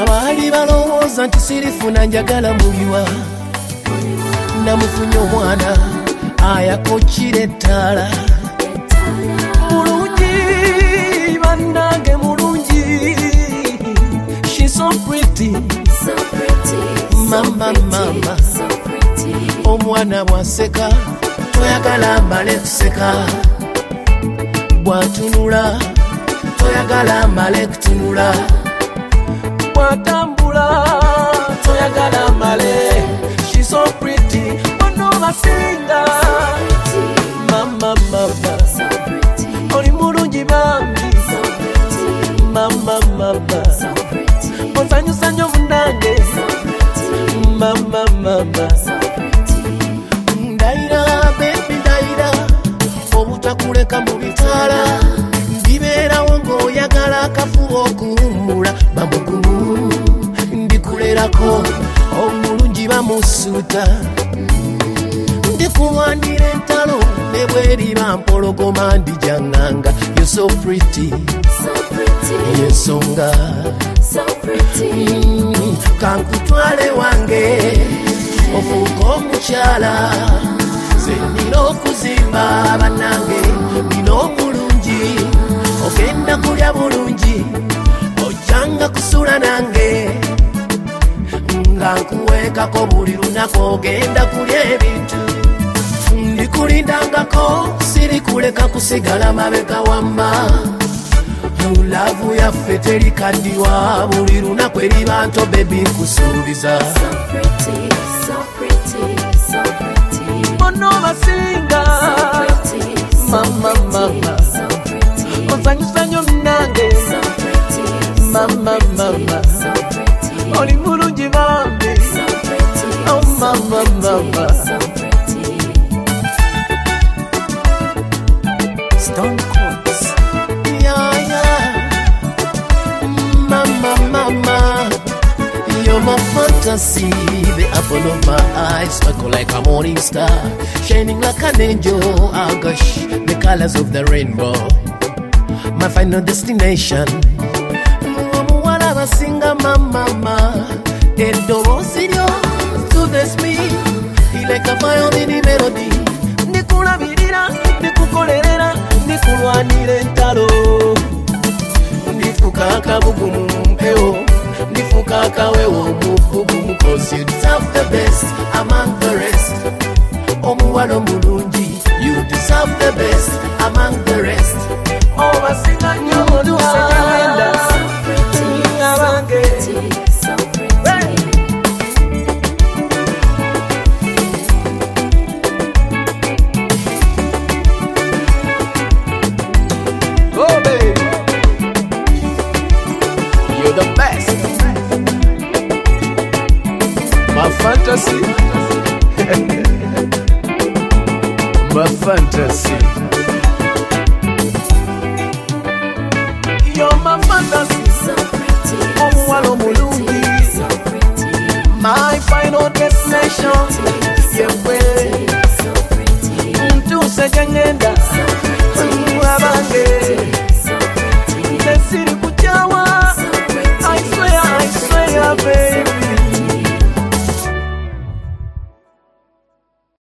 Abaali balowooza nti sirifuna njagala muliwa namufunye omwana ayakokkira ettaala mulungi bannange mulungi she's so pretty mama omwana bwaseka toyagala amale kuseka bwatunula toyagala amale kutunula bwatambula toyagala amale she's so pretty bono basinga mama oli mulungi bambi mama onsanyusa nnyo munange mama ndaira baby ndaira obutakuleka mu bitala ndibeerawo ng'oyagala akafuba okuwummula bamugumu ndikulerako omulungi bamusuuta ndikuwanira entalo ne bweriba mpologoma ndijaŋŋanga you're so pretty yensonga kankutwale wange ofuuka omukyala ze nnina okuzimba bannange nina omulungi ogenda kulya bulungi ojjanga kusula nange nga nkuweekako buli lunaku ogenda kulya ebintu ndikulindangako sirikuleka kusigala mabega wamma laavu yaffe terikaddiwa buli lunaku eriba nto bebi nkusuubiza bono basinga mama onsanyusa nnyo munange mama oli mulungi bambi oh mama Stone Courts mama you're my fantasy, the apple of my eyes, sparkle like a morning star, shining like an angel. Oh gosh, the colors of the rainbow, my final destination. Mwana basinga mama, edorosiryo to the speed, like a violin melody. Nikulabirira, nikukolerera, nikulwanira entalo. Ndifuka akabugumu mpeo, ndifuka akawewo mubugumu, cause you deserve the best among the rest. Omuwala omulungi, you deserve the best among the rest. Obasinga nnyo oluwenda abange. Oh baby, you're the best. My fantasy. My fantasy. You're my fantasy. Omuwala omulungi. My final destination. Yewe. Ntuse gye ngenda